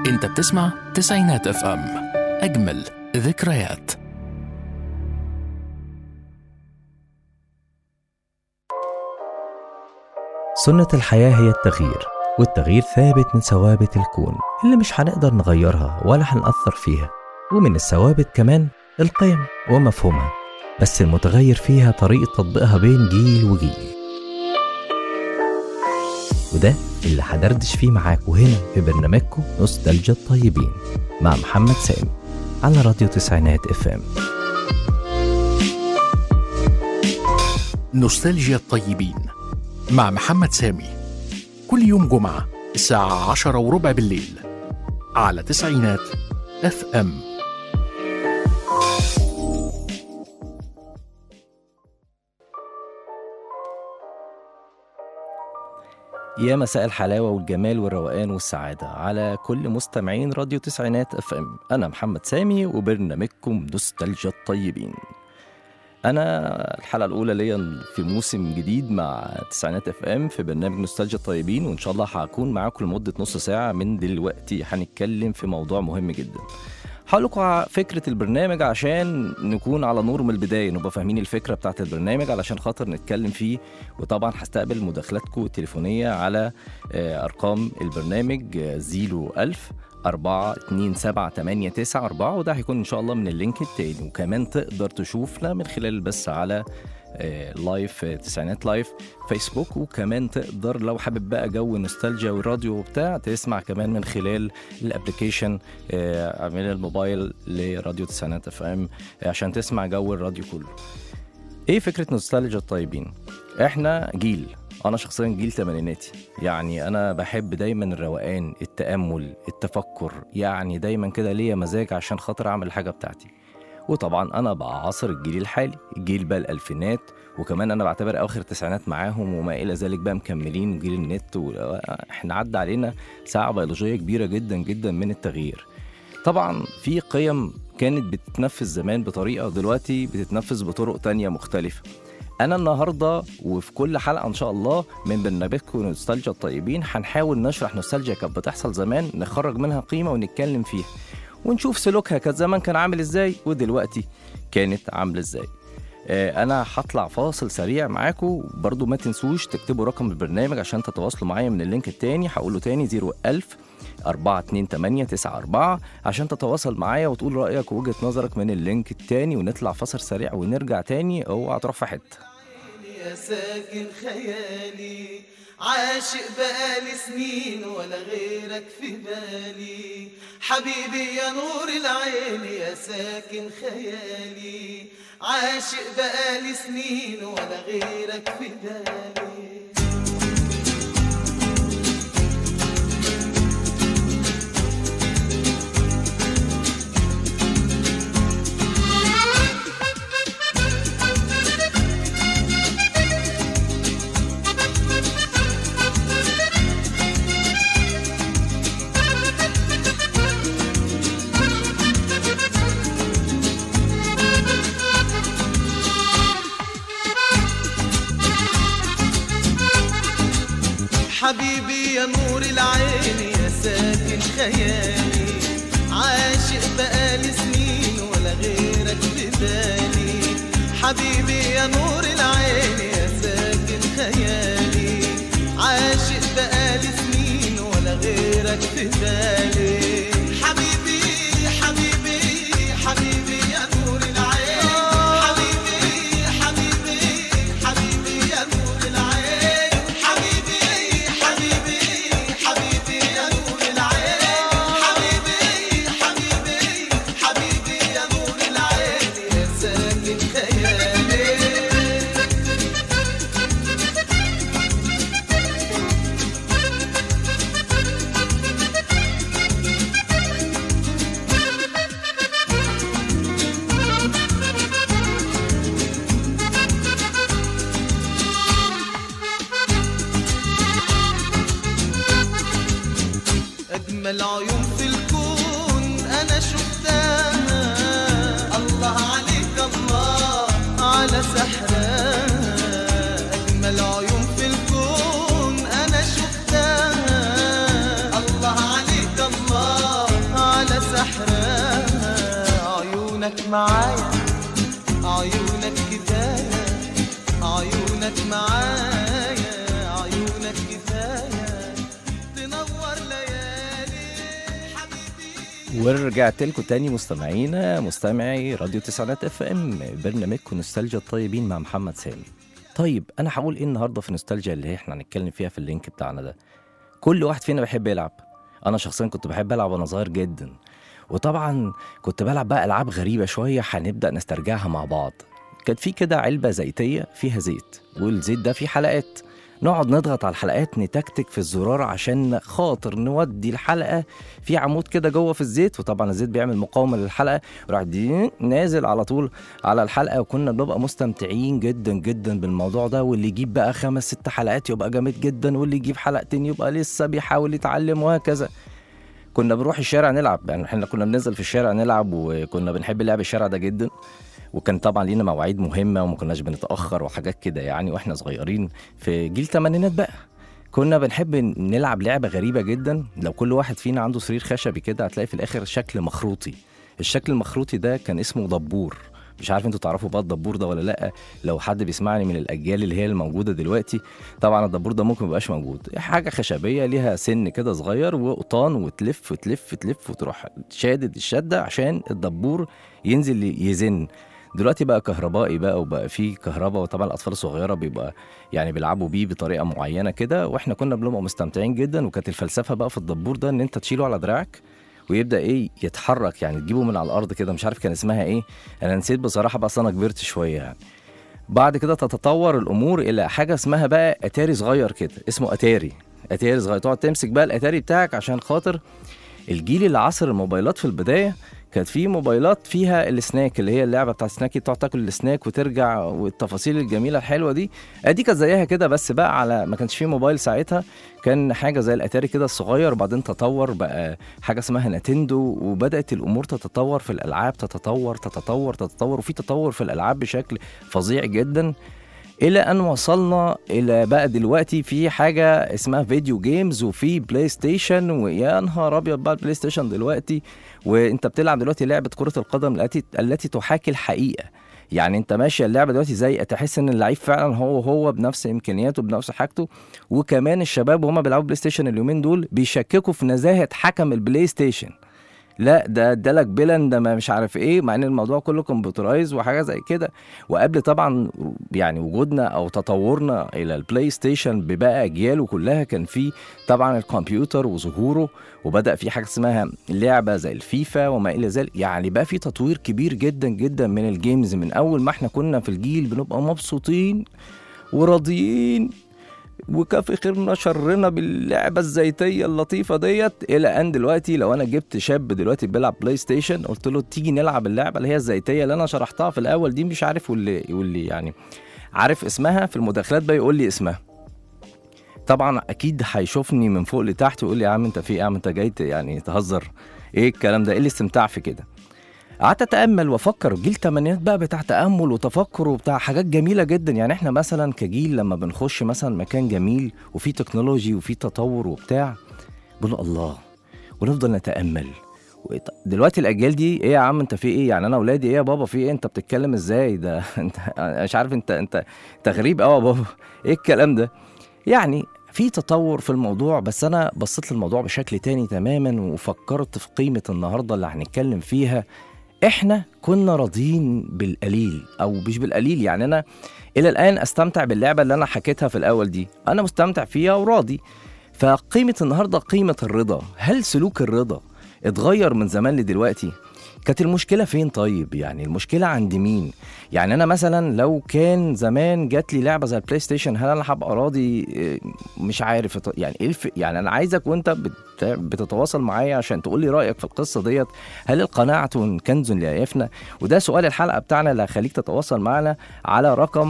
انت بتسمع تسعينات اف ام، اجمل ذكريات. سنة الحياة هي التغيير، والتغيير ثابت من ثوابت الكون اللي مش هنقدر نغيرها ولا هنأثر فيها. ومن الثوابت كمان القيم ومفهومها، بس المتغير فيها طريقة تطبيقها بين جيل وجيل. وده اللي هدردش فيه معاكم هنا في برنامجكم نوستالجيا الطيبين مع محمد سامي على راديو تسعينات اف ام. نوستالجيا الطيبين مع محمد سامي، كل يوم جمعة الساعة 10:15 بالليل على تسعينات اف ام. يا مساء الحلاوة والجمال والروقان والسعادة على كل مستمعين راديو تسعينات اف ام. أنا محمد سامي وبرنامجكم نوستالجيا الطيبين. أنا الحلقة الأولى ليا في موسم جديد مع تسعينات اف ام في برنامج نوستالجيا الطيبين، وإن شاء الله هكون معاكم لمدة نص ساعة من دلوقتي. هنتكلم في موضوع مهم جدا. هقول لكم فكرة البرنامج عشان نكون على نور من البداية، نبقى فاهمين الفكرة بتاعت البرنامج علشان خاطر نتكلم فيه. وطبعا هستقبل مداخلاتكم التليفونية على أرقام البرنامج 01000-427-894، وده هيكون إن شاء الله من اللينك التاني. وكمان تقدر تشوفنا من خلال البث على لايف تسعينات لايف فيسبوك، وكمان تقدر لو حابب بقى جو نوستالجيا والراديو وبتاع تسمع كمان من خلال الابليكيشن من الموبايل لراديو تسعينات اف ام عشان تسمع جو الراديو كله. ايه فكرة نوستالجيا الطيبين؟ احنا جيل، انا شخصيا جيل تمانيناتي، يعني انا بحب دايما الروقان، التأمل، التفكر، يعني دايما كده ليا مزاج عشان خاطر اعمل الحاجة بتاعتي. وطبعا انا بعاصر الجيل الحالي، الجيل بقى الالفينات، وكمان انا بعتبر اواخر التسعينات معاهم وما الى ذلك بقى مكملين جيل النت. احنا عدى علينا ساعة بيولوجية كبيرة جدا جدا من التغيير. طبعا في قيم كانت بتتنفذ زمان بطريقة، دلوقتي بتتنفذ بطرق تانية مختلفة. أنا النهاردة وفي كل حلقة إن شاء الله من برنامجكم نوستالجيا الطيبين هنحاول نشرح نوستالجيا كانت بتحصل زمان، نخرج منها قيمة ونتكلم فيها ونشوف سلوكها كان زمان كان عامل إزاي ودلوقتي كانت عامل إزاي. أنا هطلع فاصل سريع معاكم، برضو ما تنسوش تكتبوا رقم البرنامج عشان تتواصلوا معايا من اللينك التاني. هقوله تاني 01000-428-994 عشان تتواصل معايا وتقول رأيك ووجهة نظرك من اللينك التاني، ونطلع فاصل سريع ونرجع تاني. اوعى تروح في حتة. يا ساكن خيالي عاشق بقالي سنين ولا غيرك في بالي، حبيبي يا نور العين يا ساكن خيالي، عاشق بقالي سنين ولا غيرك في بالي. حبيبي يا نور العين يا ساكن خيالي، عاشق بقالي سنين ولا غيرك في بالي، حبيبي يا نور العين يا ساكن خيالي، عاشق بقالي سنين ولا غيرك في بالي. حبيبي حبيبي حبيبي يا نور العين، حبيبي حبيبي حبيبي يا نور العين، حبيبي حبيبي حبيبي يا نور العين، حبيبي حبيبي حبيبي يا نور العين يا ساكن خيالي. أجمل عيون في الكون أنا شفتها، الله عليك الله على سحرها. أجمل عيون في الكون أنا شفتها، الله عليك الله ورجعت لكم تاني مستمعي راديو تسعينات اف ام، برنامجكم نوستالجيا الطيبين مع محمد سامي. طيب انا هقول ايه النهارده في نوستالجيا اللي احنا هنتكلم فيها في اللينك بتاعنا ده؟ كل واحد فينا بيحب يلعب. انا شخصيا كنت بحب العب وانا صغير جدا، وطبعا كنت بلعب بقى العاب غريبه شويه هنبدا نسترجعها مع بعض. كانت في كده علبه زيتيه فيها زيت، والزيت ده فيه حلقات، نقعد نضغط على الحلقات، نتكتك في الزرار عشان خاطر نودي الحلقه في عمود كده جوه في الزيت، وطبعا الزيت بيعمل مقاومه للحلقه، وراح دي نازل على طول على الحلقه. وكنا بنبقى مستمتعين جدا جدا بالموضوع ده، واللي يجيب بقى 5-6 حلقات يبقى جامد جدا، واللي يجيب حلقتين يبقى لسه بيحاول يتعلم، وهكذا. كنا بنروح الشارع نلعب، يعني احنا كنا بننزل في الشارع نلعب، وكنا بنحب لعب الشارع ده جدا. وكان طبعا لينا مواعيد مهمه وما كناش بنتاخر وحاجات كده يعني، واحنا صغيرين في جيل الثمانينات بقى. كنا بنحب نلعب لعبه غريبه جدا. لو كل واحد فينا عنده سرير خشبي كده، هتلاقي في الاخر شكل مخروطي. الشكل المخروطي ده كان اسمه دبور. مش عارف انتوا تعرفوا بقى الدبور ده ولا لا؟ لو حد بيسمعني من الاجيال اللي هي الموجوده دلوقتي، طبعا الدبور ده ممكن ميبقاش موجود. حاجه خشبيه ليها سن كده صغير وقطان، وتلف تلف تلف وتروح شادد الشده عشان الدبور ينزل يزن. دلوقتي بقى كهربائي بقى، وبقى فيه كهرباء، وطبعا الاطفال الصغيره بيبقى يعني بيلعبوا بيه بطريقه معينه كده، واحنا كنا بنبقى مستمتعين جدا. وكانت الفلسفه بقى في الدبور ده ان انت تشيله على دراعك ويبدا يتحرك، يعني تجيبه من على الارض كده. مش عارف كان اسمها ايه، انا نسيت بصراحه، بس انا كبرت شويه يعني. بعد كده تتطور الامور الى حاجه اسمها بقى اتاري صغير كده، اسمه اتاري صغير. تقعد تمسك بقى الاتاري بتاعك، عشان خاطر الجيل اللي عصر الموبايلات في البدايه كانت في موبايلات فيها السناك، اللي هي اللعبه بتاعت السناك، تقعد تاكل السناك وترجع، والتفاصيل الجميله الحلوه دي. ادي كانت زيها كده، بس بقى على ما كانش فيه موبايل ساعتها، كان حاجه زي الاتاري كده الصغير. وبعدين تطور بقى حاجه اسمها نينتندو، وبدات الامور تتطور في الالعاب، تتطور وفي تطور في الالعاب بشكل فظيع جدا، الى ان وصلنا الى بقى دلوقتي في حاجه اسمها فيديو جيمز، وفي بلاي ستيشن. ويا نهار ابيض بقى البلاي ستيشن دلوقتي، وانت بتلعب دلوقتي لعبه كره القدم التي تحاكي الحقيقه. يعني انت ماشي اللعبه دلوقتي زي تحس ان اللعيب فعلا هو بنفس امكانياته بنفس حاجته. وكمان الشباب وهم بيلعبوا بلاي ستيشن اليومين دول بيشككوا في نزاهه حكم البلاي ستيشن. لا ده ادالك بلن، ده ما مش عارف ايه، مع ان الموضوع كله كمبيوترايز وحاجه زي كده. وقبل طبعا يعني وجودنا او تطورنا الى البلاي ستيشن ببقى اجياله كلها، كان في طبعا الكمبيوتر وظهوره، وبدا في حاجه اسمها لعبه زي الفيفا وما الى ذلك. يعني بقى في تطوير كبير جدا جدا من الجيمز، من اول ما احنا كنا في الجيل بنبقى مبسوطين وراضيين وكافي خيرنا شرنا باللعبه الزيتيه اللطيفه ديت، الى ان دلوقتي لو انا جبت شاب دلوقتي بيلعب بلاي ستيشن قلت له تيجي نلعب اللعبه اللي هي الزيتيه اللي انا شرحتها في الاول دي، مش عارف واللي يعني عارف اسمها في المداخلات بقى يقول لي اسمها. طبعا اكيد هيشوفني من فوق لتحت ويقول لي يا عم انت في ايه، يا عم انت جاي يعني تهزر، ايه الكلام ده، ايه الاستمتاع في كده؟ قعدت اتامل وافكر. جيل الثمانينات بقى بتاع تامل وتفكر وبتاع حاجات جميله جدا. يعني احنا مثلا كجيل لما بنخش مثلا مكان جميل وفي تكنولوجي وفي تطور وبتاع، بنقول الله ونفضل نتامل. دلوقتي الاجيال دي ايه يا عم انت في ايه، يعني انا اولادي ايه يا بابا في ايه، انت بتتكلم ازاي ده انت مش عارف، انت غريب قوي يا بابا، ايه الكلام ده؟ يعني في تطور في الموضوع، بس أنا بصيت للموضوع بشكل تاني تماما، وفكرت في قيمة النهاردة اللي هنتكلم فيها. إحنا كنا راضيين بالقليل أو مش بالقليل، يعني أنا إلى الآن أستمتع باللعبة اللي أنا حكيتها في الأول دي، أنا مستمتع فيها وراضي. فقيمة النهاردة قيمة الرضا. هل سلوك الرضا اتغير من زمان لدلوقتي؟ كانت المشكلة فين طيب؟ يعني المشكلة عند مين؟ يعني أنا مثلا لو كان زمان جات لي لعبة زي البلاي ستيشن، هل أنا هبقى راضي؟ مش عارف يعني إيه يعني أنا عايزك وأنت بتتواصل معايا عشان تقول لي رأيك في القصة ديت. هل القناعة كنز لا يفنى؟ وده سؤال الحلقة بتاعنا اللي هخليك تتواصل معنا على رقم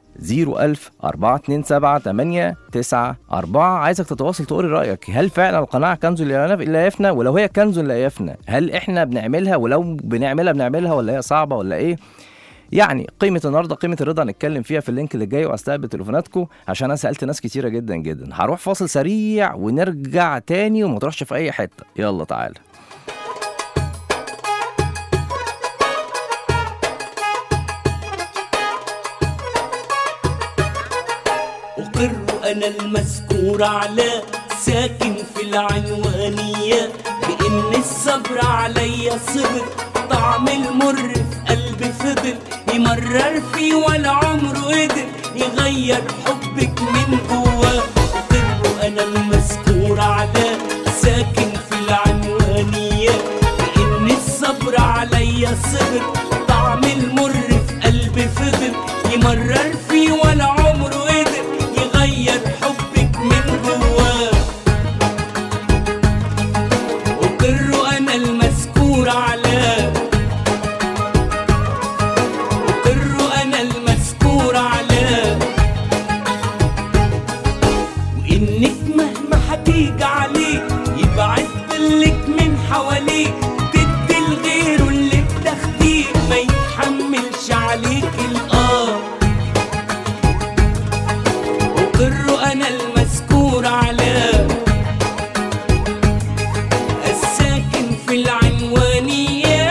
010427894. عايزك تتواصل تقول رأيك، هل فعلا القناعة كنز لا يفنى؟ ولو هي كنز لا يفنى، هل احنا بنعملها؟ ولو بنعملها ولا هي صعبة ولا ايه؟ يعني قيمة النهاردة قيمة الرضا هنتكلم فيها في اللينك اللي جاي، واستقبل تليفوناتكم عشان انا سألت ناس كتيرة جدا جدا. هروح فاصل سريع ونرجع تاني، وما تروحش في اي حتة، يلا تعالى. أقر أنا المذكور على ساكن في العنوانية، بإن الصبر عليا صبر، طعم المر في قلبي فضل يمرر فيه ولا عمره قدر يغير حبك من جواه. وقره أنا المذكور على ساكن في العنوانية، بإن الصبر عليا صبر، طعم المر في قلبي فضل يمرر فيه ولا عمره قدر يغير حبك من جواه. وقره أنا المذكور على، وقره أنا المذكور على، وإنك مهما هتيجي عليه يبعد ظلك من حواليه، تدي لغيره اللي بتاخديه ما يتحملش عليك القار. وقره أنا المذكور على الساكن في العنوانية.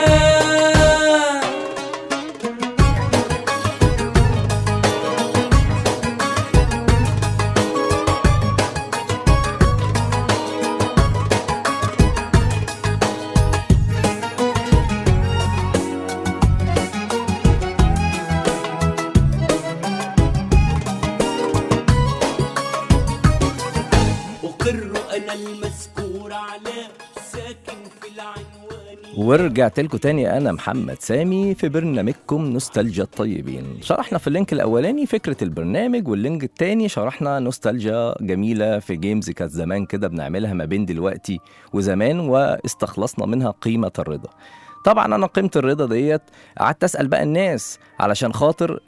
وقره أنا المذكور على ساكن في العنوانية. ورجعت لكم تاني، أنا محمد سامي في برنامجكم نوستالجيا الطيبين. شرحنا في اللينك الأولاني فكرة البرنامج، واللينك التاني شرحنا نوستالجيا جميلة في جيمز كانت زمان كده بنعملها ما بين دلوقتي وزمان، واستخلصنا منها قيمة الرضا. طبعا أنا قيمة الرضا ديت قعدت أسأل بقى الناس علشان خاطر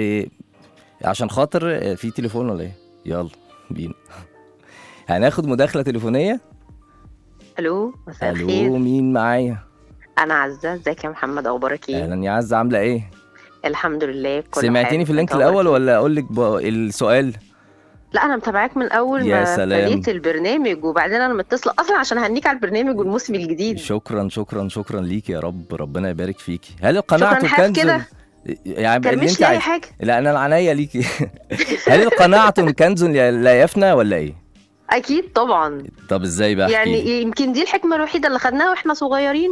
عشان خاطر في تليفون ولا إيه؟ يلا بينا هناخد مداخلة تليفونية. الو، مساء الخير. ألو، مين معايا؟ انا عزة. ازيك يا محمد؟ اخبارك ايه؟ أهلا يا عزة، عاملة إيه؟ الحمد لله. كل سمعتيني في اللينك أنت أخبارك الأول إيه؟ ولا أقول لك السؤال؟ لا، انا متابعاك من اول يا ما سلام. ابتديت البرنامج، وبعدين انا متصله اصلا عشان اهنيك على البرنامج والموسم الجديد. شكرا شكرا شكرا ليكي، يا رب ربنا يبارك فيكي. هل القناعة شكراً، حاف كنز كده. يعني كان اللي مش انت لاقي عايز؟ حاجه. لا انا العناية ليكي هل القناعة كنز لا يفنى ولا ايه؟ اكيد طبعا. طب ازاي بقى؟ احكي لي. يعني يمكن دي الحكمه الوحيده اللي خدناها واحنا صغيرين،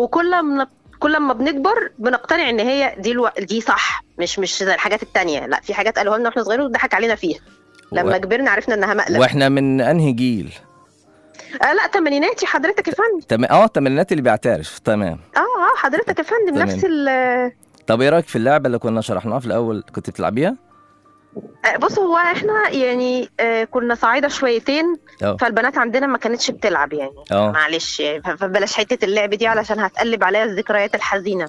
كل ما بنكبر بنقتنع ان هي دي صح، مش زي الحاجات التانية. لا، في حاجات قالوها لنا واحنا صغيرين وضحك علينا فيها، لما كبرنا عرفنا انها مقلب. واحنا من انهي جيل؟ لا، تمانيناتي حضرتك يا فندم. التمانينات اللي بيعترف. تمام. حضرتك يا فندم. تمام. نفس طب ايه رايك في اللعبه اللي كنا شرحناها في الاول؟ كنت بتلعبيها؟ بص، هو احنا يعني كنا صعيدة شويتين، فالبنات عندنا ما كانتش بتلعب يعني. معلش يعني، فبلاش حتة اللعب دي علشان هتقلب عليها الذكريات الحزينة.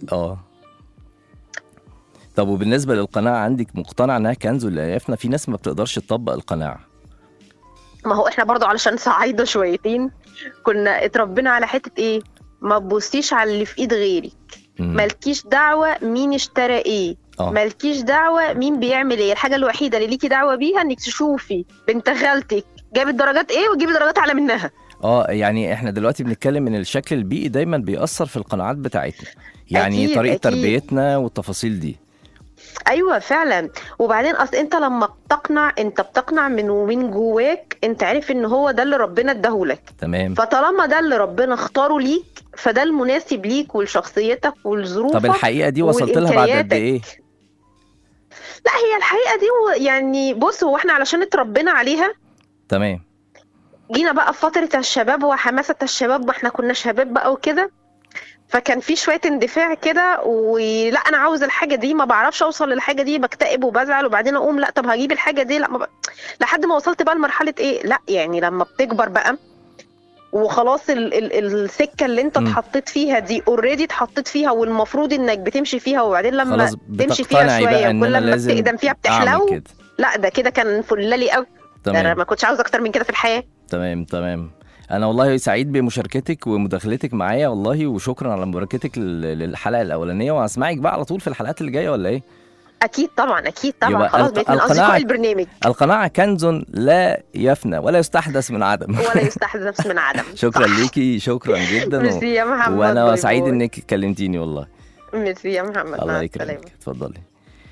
طب وبالنسبة للقناعة، عندك مقتنع انها كنز ولا يفنى؟ في ناس ما بتقدرش تطبق القناعة. ما هو احنا برضو علشان صعيدة شويتين كنا اتربينا على حتة ايه، ما تبصيش على اللي في ايد غيرك، مالكيش دعوة مين اشترى ايه، مالكيش دعوة مين بيعمل ايه. الحاجة الوحيدة اللي ليكي دعوة بيها انك تشوفي بنت خالتك جابت درجات ايه وتجيبي درجات اعلى منها. يعني احنا دلوقتي بنتكلم ان الشكل البيئي دايما بيأثر في القناعات بتاعتنا، يعني أكيد طريقة تربيتنا والتفاصيل دي. ايوه فعلا. وبعدين اصل انت لما بتقنع من جواك، انت عارف ان هو ده اللي ربنا اداهولك. تمام. فطالما ده اللي ربنا اختاره ليك، فده المناسب ليك ولشخصيتك ولظروفك. طب الحقيقة دي وصلت لها بعد قد ايه؟ لا، هي الحقيقة دي يعني بص، هو احنا علشان اتربينا عليها. تمام. جينا بقى في فترة الشباب وحماسة الشباب، واحنا كنا شباب بقى وكده، فكان في شويه اندفاع كده، ولا انا عاوز الحاجه دي، ما بعرفش اوصل للحاجه دي، بكتئب وبزعل، وبعدين اقوم لا طب هجيب الحاجه دي، لا لحد ما وصلت بقى لمرحله ايه، لا يعني لما بتكبر بقى وخلاص السكه اللي انت اتحطيت فيها دي اوريدي اتحطيت فيها، والمفروض انك بتمشي فيها، وبعدين لما تمشي فيها شويه كل ما بتقدم فيها بتحلو. لا ده كده كان فلالي قوي. انا ما كنتش عاوز اكتر من كده في الحياه. تمام. أنا والله سعيد بمشاركتك ومداخلتك معايا والله، وشكرا على مشاركتك للحلقة الأولانية، وهسمعك بقى على طول في الحلقات اللي جاية ولا إيه؟ أكيد طبعا خلاص بقيت من أصدقاء البرنامج. القناعة كنز لا يفنى ولا يستحدث من عدم. شكرا ليكي، شكرا جدا. ميرسي يا محمد. وأنا سعيد إنك كلمتيني والله. ميرسي يا محمد. الله يكرمك. اتفضلي.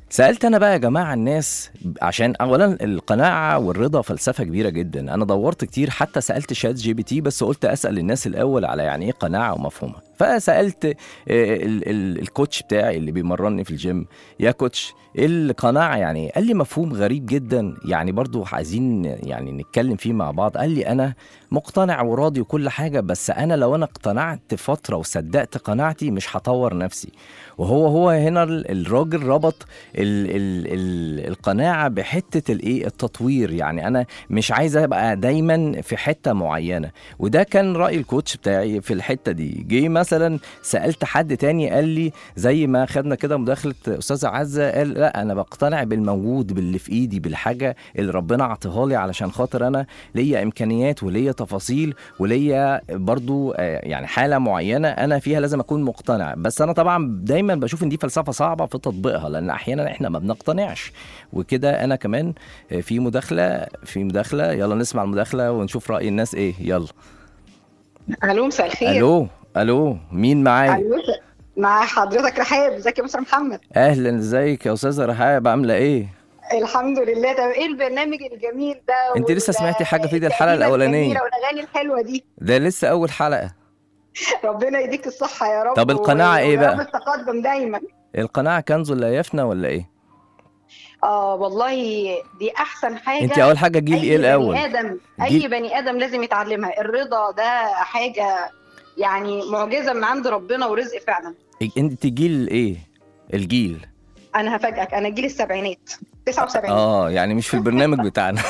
سألت أنا بقى يا جماعة الناس، عشان أولا القناعة والرضا فلسفة كبيرة جدا. أنا دورت كتير، حتى سألت شات جي بي تي، بس قلت أسأل الناس الأول على يعني إيه قناعة ومفهومها. فسألت الكوتش بتاعي اللي بيمرني في الجيم، يا كوتش إيه القناعة يعني؟ قال لي مفهوم غريب جدا، يعني برضو عايزين يعني نتكلم فيه مع بعض. قال لي أنا مقتنع وراضي وكل حاجة، بس أنا لو أنا اقتنعت فترة وصدقت قناعتي مش هطور نفسي. وهو هنا الراجل ربط القناعة بحتة التطوير. يعني أنا مش عايز أبقى دايما في حتة معينة، وده كان رأي الكوتش بتاعي في الحتة دي. جي مثلا سألت حد تاني قال لي زي ما خدنا كده مداخلة أستاذة عزة، قال لا أنا بقتنع بالموجود، باللي في إيدي، بالحاجة اللي ربنا عطيها لي، علشان خاطر أنا ليا إمكانيات وليا تفاصيل وليا برضو يعني حالة معينة أنا فيها لازم أكون مقتنع. بس أنا طبعا دايما بشوف إن دي فلسفة صعبة في تطبيقها، لأن أحيانا إحنا ما بنقتنعش. وكده أنا كمان في مداخلة، يلا نسمع المداخلة ونشوف رأي الناس إيه. يلا. الو، مساء الخير. الو مين معايا؟ مع حضرتك رحاب. ازيك يا مستر محمد؟ اهلا، ازيك يا استاذه رحاب، عامله ايه؟ الحمد لله. طب ايه البرنامج الجميل ده؟ انت لسه سمعتي حاجه في دي الحلقه الاولانيه والاغاني الحلوه دي؟ ده لسه اول حلقه. ربنا يديك الصحه يا رب. طب القناعه ايه بقى؟ التقدم دايما. القناعه كنز لا يفنى ولا ايه؟ والله دي احسن حاجه. انت اول حاجه جيل ايه الاول؟ اي بني ادم لازم يتعلمها. الرضا ده حاجه يعني معجزه من عند ربنا ورزق فعلا. انت جيل ايه؟ الجيل انا هفاجئك، انا جيل السبعينات 79. يعني مش في البرنامج بتاعنا.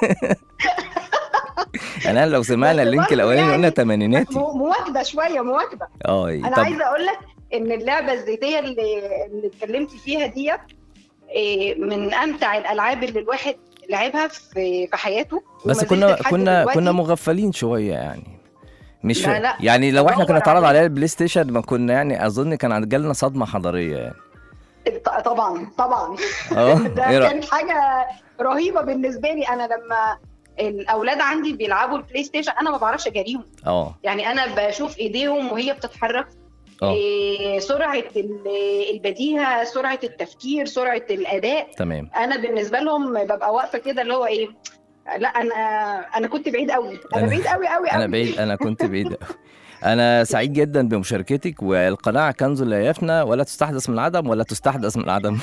انا لو سمعنا اللينك الاولاني قلنا تمانيناتي. مواكبه شويه، مواكبه. انا عايزه اقول لك ان اللعبه الذاتيه اللي اتكلمت فيها ديت من امتع الالعاب اللي الواحد لعبها في حياته. بس كنا مغفلين شويه يعني. مش لا. يعني لو احنا كنا اتعرض علينا البلاي ستيشن ما كنا يعني اظن كان جالنا صدمه حضاريه يعني. طبعا ده كانت حاجه رهيبه بالنسبه لي. انا لما الاولاد عندي بيلعبوا البلاي ستيشن انا ما بعرفش اجاريهم. يعني انا بشوف ايديهم وهي بتتحرك، سرعه البديهه، سرعه التفكير، سرعه الاداء. تمام. انا بالنسبه لهم ببقى واقفه كده اللي هو ايه، لا انا كنت بعيد قوي. بعيد قوي. انا كنت بعيد قوي. انا سعيد جدا بمشاركتك. والقناعه كنز لا يفنى ولا تستحدث من العدم ولا تستحدث من العدم.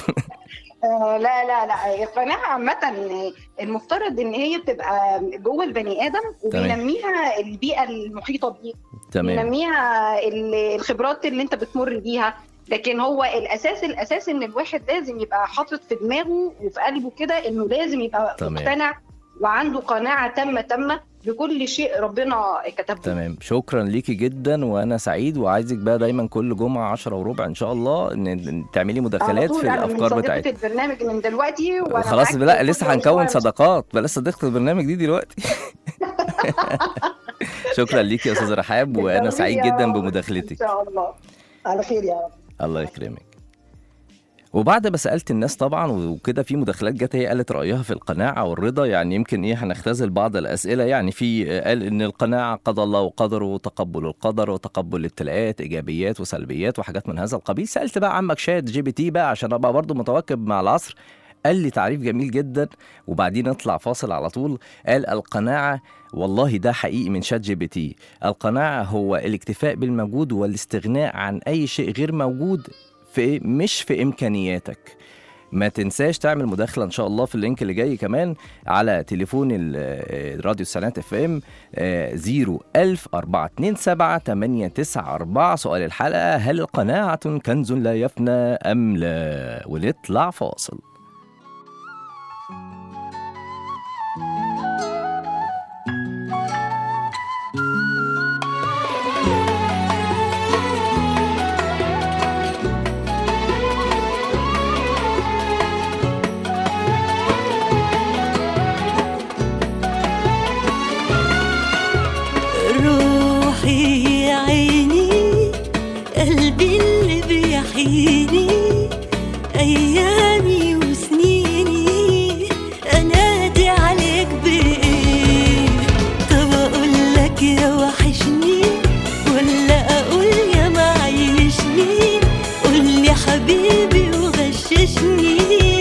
لا القناعه عامه المفترض ان هي بتبقى جوه البني ادم، وبينميها البيئه المحيطه بيه. تمام. بينميها الخبرات اللي انت بتمر بيها. لكن هو الاساس ان الواحد لازم يبقى حاطط في دماغه وفي قلبه كده انه لازم يبقى مقتنع وعنده قناعه تامه بكل شيء ربنا كتبه. تمام. شكرا ليكي جدا، وانا سعيد، وعايزك بقى دايما كل جمعه 10:15 ان شاء الله ان تعملي مداخلات في الافكار بتاعتك. من البرنامج من دلوقتي خلاص. لا لسه هنكون صداقات، بلاش صديقه البرنامج دي دلوقتي. شكرا ليكي يا استاذه رحاب، وانا سعيد جدا بمداخلتك. ان شاء الله على خير يا رب. الله يكرمك. وبعد ما سألت الناس طبعا وكده في مداخلات جت هي قالت رأيها في القناعة والرضا. يعني يمكن هنختزل بعض الأسئلة. يعني في قال إن القناعة قضى الله وقدره، وتقبل القدر وتقبل الابتلاءات، إيجابيات وسلبيات وحاجات من هذا القبيل. سألت بقى عمك شات جي بي تي بقى عشان أبقى برضو متواكب مع العصر. قال لي تعريف جميل جدا، وبعدين نطلع فاصل على طول. قال القناعة، والله ده حقيقي من شات جي بي تي، القناعة هو الاكتفاء بالموجود والاستغناء عن أي شيء غير موجود مش في إمكانياتك. ما تنساش تعمل مداخلة إن شاء الله في اللينك اللي جاي كمان على تليفون الراديو السنات FM 010427894. سؤال الحلقة: هل القناعة كنز لا يفنى أم لا؟ ونطلع فاصل. روحي يا عيني، قلبي اللي بيحييني، أيامي وسنيني أنادي عليك بإيه؟ طب أقول لك يا وحشني ولا أقول يا معيشني؟ قول لي حبيبي وغششني.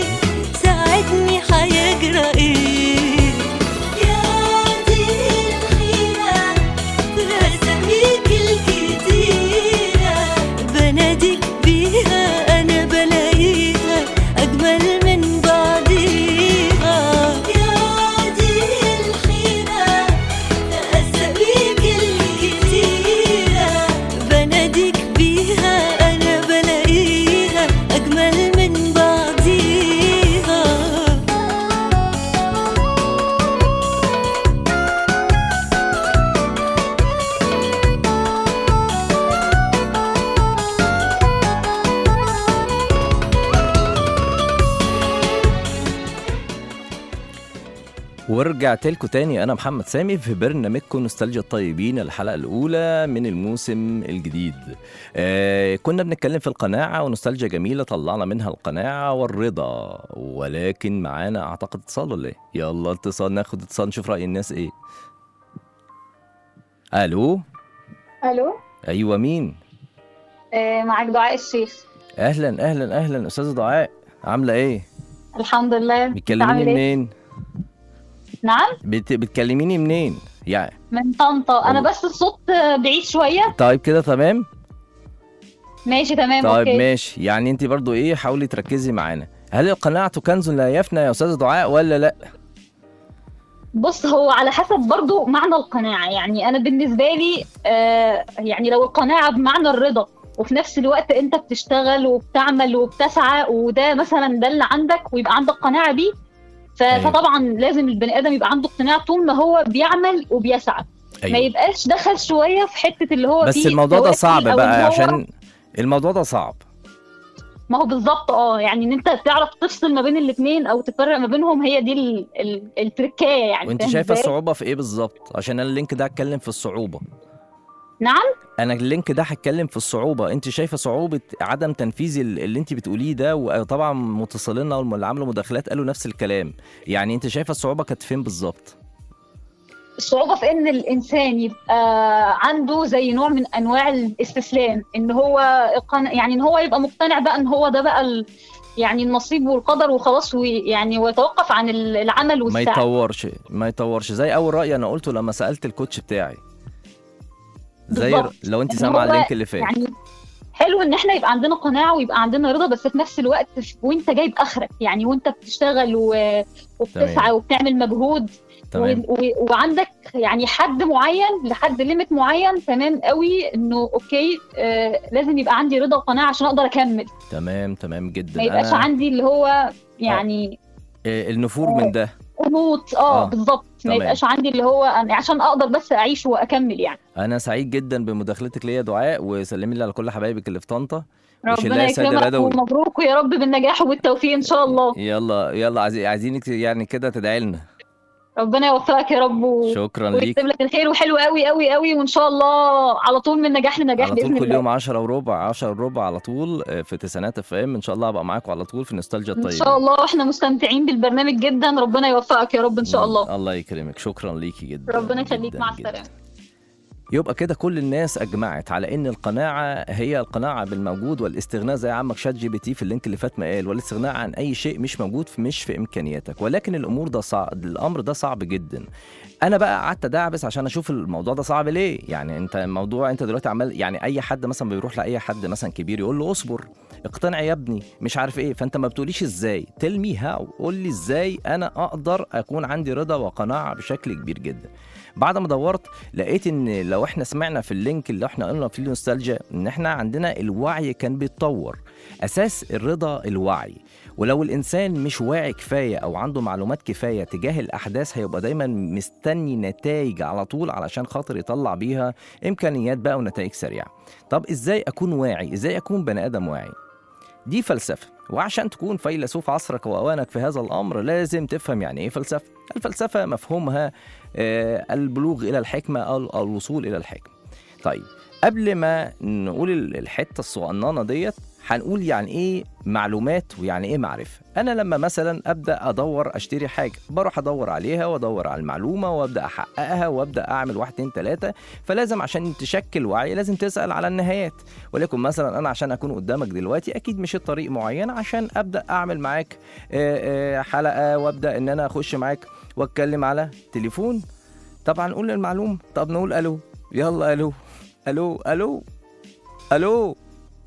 ورجعت لكم تاني، أنا محمد سامي في برنامجكم نوستالجيا الطيبين، الحلقة الأولى من الموسم الجديد. كنا بنتكلم في القناعة ونوستالجيا جميلة طلعنا منها القناعة والرضا، ولكن معانا أعتقد اتصال ولا إيه؟ يلا اتصال، ناخد اتصال نشوف رأي الناس إيه. ألو. ألو. أيوة مين؟ معاك دعاء الشيخ. أهلا أهلا أهلا أستاذة دعاء، عاملة إيه؟ الحمد لله. بتكلميني منين؟ نعم؟ بتكلميني منين؟ يعني من طنطا. أنا بس الصوت بعيد شوية. طيب كده تمام؟ ماشي تمام. طيب أوكي. ماشي، يعني أنت برضو إيه، حاولي تركزي معانا. هل القناعة كنز لا يفنى يا أستاذة دعاء ولا لأ؟ بص، هو على حسب برضو معنى القناعة. يعني أنا بالنسبة لي يعني لو القناعة بمعنى الرضا وفي نفس الوقت أنت بتشتغل وبتعمل وبتسعى وده مثلا ده اللي عندك ويبقى عندك قناعة بيه، فطبعا لازم البني آدم يبقى عنده اقتناع طول ما هو بيعمل وبيسعى. ما يبقاش دخل شوية في حتة اللي هو بس الموضوع ده صعب بقى، عشان الموضوع ده صعب. ما هو بالظبط يعني ان انت تعرف تفصل ما بين الاثنين او تفرق ما بينهم، هي دي التركية يعني. وانت شايفه الصعوبه في ايه بالظبط؟ عشان انا اللينك ده هتكلم في الصعوبه. نعم، انا اللينك ده هتكلم في الصعوبه. انت شايفه صعوبه عدم تنفيذ اللي انت بتقوليه ده؟ وطبعا متصلينا واللي عملوا مداخلات قالوا نفس الكلام. يعني انت شايفه الصعوبه كانت فين بالظبط؟ الصعوبة في ان الانسان يبقى عنده زي نوع من انواع الاستسلام، ان هو يعني ان هو يبقى مقتنع بقى ان هو ده بقى يعني النصيب والقدر وخلاص، ويعني ويتوقف عن العمل والسعي. ما يطورش زي اول رأي انا قلته لما سألت الكوتش بتاعي. زي لو انت سامعه اللينك اللي فات. يعني حلو ان احنا يبقى عندنا قناعة ويبقى عندنا رضا، بس في نفس الوقت وانت جايب اخرك، يعني وانت بتشتغل وبتسعى وبتعمل مجهود وعندك يعني حد معين لحد ليميت معين، تمام قوي انه اوكي لازم يبقى عندي رضا وقناعة عشان اقدر اكمل. تمام جدا. ما يبقاش عندي اللي هو يعني النفور من ده، قنوط. بالظبط. ما يبقاش عندي اللي هو عشان اقدر بس اعيش واكمل يعني. انا سعيد جدا بمداخلتك ليا دعاء، وسلمي لي على كل حبايبك اللي في طنطا. ربنا يكرمك ومبروك ويا رب بالنجاح والتوفيق ان شاء الله. يلا عايزينك يعني كده تدعي لنا. ربنا يوفقك يا رب شكرا ليك ويكتب لك الخير، وحلو قوي قوي قوي، وان شاء الله على طول من نجاح لنجاح على طول باذن كل الله. يوم 10 وربع على طول في تسعينات FM. ان شاء الله هبقى معاكم على طول في نوستالجيا الطيبين ان شاء الله، واحنا مستمتعين بالبرنامج جدا. ربنا يوفقك يا رب ان شاء الله. الله يكرمك، شكرا ليكي جدا. ربنا يخليك، مع السلامه. يبقى كده كل الناس اجمعت على ان القناعه هي القناعه بالموجود والاستغناء زي عمك شات GPT في اللينك اللي فات ما قال، والاستغناء عن اي شيء مش موجود مش في امكانياتك. ولكن الامر ده صعب جدا. انا بقى قعدت ادعبس عشان اشوف الموضوع ده صعب ليه. يعني انت دلوقتي عمال، يعني اي حد مثلا بيروح لاي حد مثلا كبير يقول له اصبر، اقتنع يا ابني، مش عارف ايه. فانت ما بتقوليش ازاي، تيل مي هاو، قول لي ازاي انا اقدر اكون عندي رضا وقناعه بشكل كبير جدا. بعد ما دورت لقيت ان لو احنا سمعنا في اللينك اللي احنا قلنا فيه النوستالجيا ان احنا عندنا الوعي كان بيتطور. اساس الرضا الوعي، ولو الانسان مش واعي كفايه او عنده معلومات كفايه تجاه الاحداث هيبقى دايما مستني نتائج على طول علشان خاطر يطلع بيها امكانيات بقى ونتائج سريعه. طب ازاي اكون واعي؟ ازاي اكون بني ادم واعي؟ دي فلسفه، وعشان تكون فيلسوف عصرك واوانك في هذا الامر لازم تفهم يعني ايه فلسفه. الفلسفه مفهومها البلوغ الى الحكمه او الوصول الى الحكمه. طيب قبل ما نقول الحته الصغننه ديت هنقول يعني ايه معلومات ويعني ايه معرفه. انا لما مثلا ابدا ادور اشتري حاجه بروح ادور عليها وادور على المعلومه وابدا احققها وابدا اعمل 1 2 3. فلازم عشان تشكل وعي لازم تسال على النهايات. ولكن مثلا انا عشان اكون قدامك دلوقتي اكيد مشيت طريق معين عشان ابدا اعمل معاك حلقه وابدا ان انا اخش معاك واتكلم على تليفون. طبعا نقول المعلومه. طب نقول الو، يلا الو الو الو الو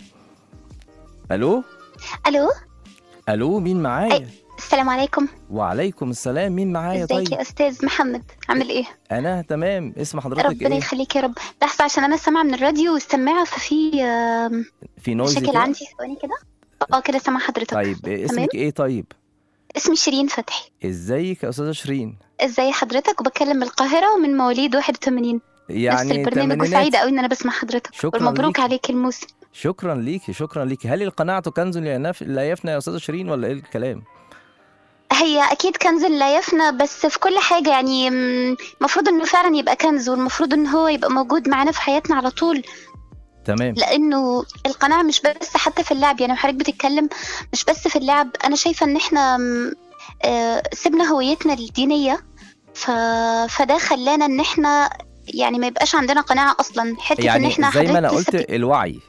الو الو الو، مين معايا؟ السلام عليكم. وعليكم السلام، مين معايا؟ طيب ازيك يا استاذ محمد، عامل ايه؟ انا تمام. اسم حضرتك ايه؟ ربنا يخليك يا رب. بس عشان انا سامعه من الراديو والسماعه في نويز مشاكل عندي. ثواني كده. كده سامعه حضرتك. طيب اسمك ايه؟ طيب اسمي شيرين فتحي. ازيك يا استاذه شيرين؟ ازي حضرتك؟ وبكلم من القاهره ومن مواليد 81. يعني البرنامج وسعيده قوي ان انا بسمع حضرتك. والمبروك عليك الموسم. شكرا ليكي. هل القناعة كنز لا يفنى يا أستاذة شيرين ولا إيه الكلام؟ هي اكيد كنز لا يفنى، بس في كل حاجه يعني المفروض انه فعلا يبقى كنز، والمفروض ان هو يبقى موجود معانا في حياتنا على طول. تمام. لانه القناعه مش بس حتى في اللعب، يعني حضرتك بتتكلم مش بس في اللعب. انا شايفه ان احنا سيبنا هويتنا الدينيه، فده خلانا ان احنا يعني ما يبقاش عندنا قناعه اصلا. حته يعني ان احنا زي ما انا قلت الوعي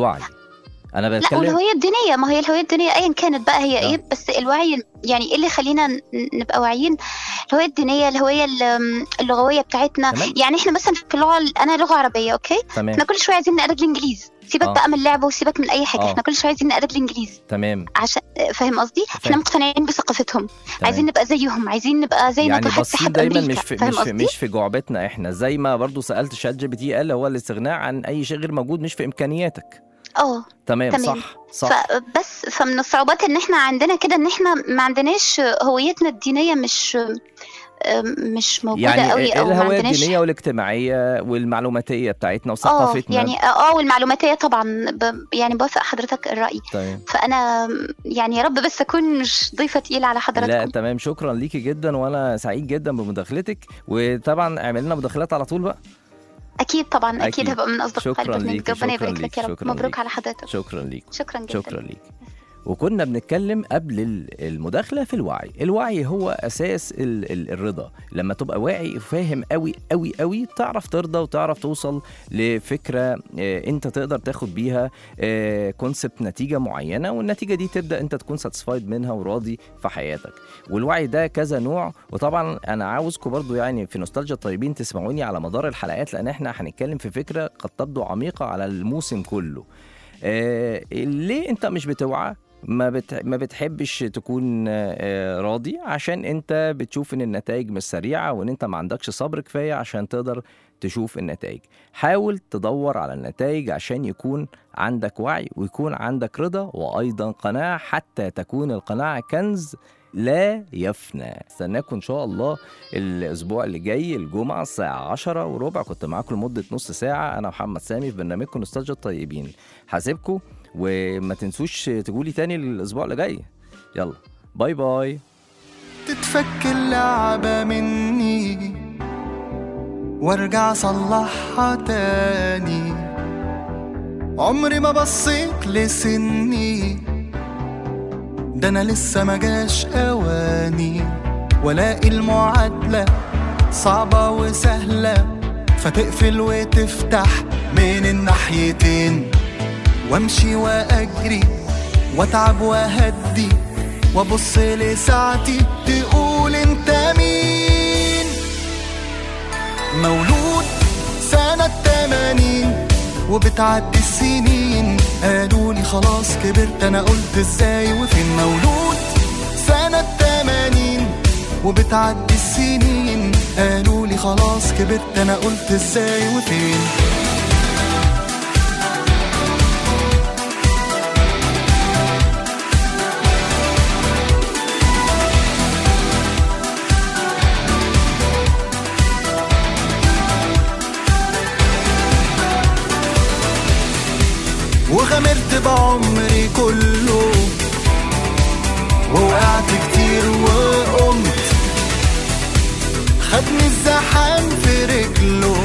انا بتكلم. لا، والهويه الدينيه، ما هي الهويه الدينيه ايا كانت بقى هي ايه، بس الوعي يعني ايه اللي يخلينا نبقى واعيين؟ الهويه الدينيه، الهويه اللغويه بتاعتنا. تمام. يعني احنا مثلا في اللغه، انا لغه عربيه اوكي، تمام. احنا كل شويه عايزين نقلد الانجليزي. سيبك بقى من اللعبه وسيبك من اي حاجه، احنا كل شويه عايزين نقلد الانجليزي. تمام. عشان فاهم قصدي؟ احنا مقتنعين بثقافتهم، عايزين نبقى زيهم، عايزين نبقى زي يعني نجاح بصين دايما مش في جعبتنا احنا. زي ما برضو سالت شات جي بي تي قال هو الاستغناء عن اي شيء غير موجود مش في امكانياتك. تمام. صح. بس فمن الصعوبات ان احنا عندنا كده ان احنا ما عندناش هويتنا الدينيه، مش موجوده يعني قوي، او الهويه الدينيه والاجتماعيه والمعلوماتيه بتاعتنا وثقافتنا. يعني والمعلوماتيه طبعا يعني بوافق حضرتك الراي. طيب. فانا يعني يا رب بس اكون مش ضيفه تقيله على حضراتكم. لا تمام، شكرا ليكي جدا، وانا سعيد جدا بمداخلتك، وطبعا اعملنا مداخلات على طول بقى. اكيد طبعا، اكيد هبقى من اصدقاء البرنامج. ربنا يبارك لك يا رب. مبروك على حضرتك. شكرا ليك. شكرا جدا. شكرا ليك. وكنا بنتكلم قبل المداخلة في الوعي. الوعي هو أساس الرضا. لما تبقى واعي وفاهم قوي قوي قوي تعرف ترضى وتعرف توصل لفكرة انت تقدر تاخد بيها كونسبت نتيجة معينة، والنتيجة دي تبدأ انت تكون ساتسفايد منها وراضي في حياتك. والوعي ده كذا نوع، وطبعا انا عاوزكم برضو يعني في نوستالجيا الطيبين تسمعوني على مدار الحلقات، لان احنا هنتكلم في فكرة قد تبدو عميقة على الموسم كله. ليه انت مش بتوعى؟ ما بتحبش تكون راضي عشان انت بتشوف ان النتائج مش سريعة، وان انت ما عندكش صبر كفاية عشان تقدر تشوف النتائج. حاول تدور على النتائج عشان يكون عندك وعي ويكون عندك رضا وأيضا قناعة، حتى تكون القناعة كنز لا يفنى. استناكم ان شاء الله الاسبوع اللي جاي الجمعة الساعة 10:15. كنت معاكم لمدة نص ساعة، انا محمد سامي في برنامجكم نوستالجيا الطيبين. حاسبكم، وما تنسوش تقولي تاني الاسبوع اللي جاي. يلا باي باي. تتفك اللعبة مني وارجع صلحها تاني، عمري ما بصيت لسني، ده انا لسه ما جاش اواني، والاقي المعادلة صعبة وسهلة، فتقفل وتفتح من الناحيتين، وامشي واجري واتعب واهدي وابص لساعتي تقول انت مين. مولود سنة 80 وبتعدي السنين، قالولي خلاص كبرت، انا قلت ازاي وفين. مولود سنة 80 وبتعدي السنين، قالولي خلاص كبرت، انا قلت ازاي وفين. وغامرت بعمري كله ووقعت كتير وقمت، خدني الزحام في رجله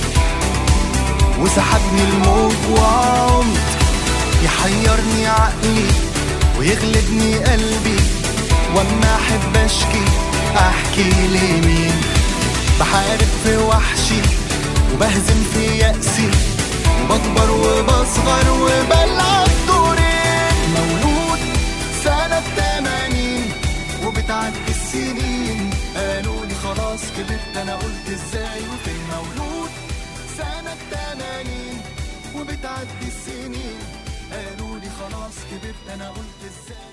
وسحبني الموج وعمت، يحيرني عقلي ويغلبني قلبي، واما احب اشكي احكي لمين. بحارب في وحشي وبهزم في يأسي، وبكبر وبصغر وبلعب دورين. مولود سنة 80 وبتعدي السنين، قالولي خلاص كبرت، انا قلت ازاي وفين. مولود سنة 80 وبتعدي السنين، قالولي خلاص كبرت، انا قلت ازاي.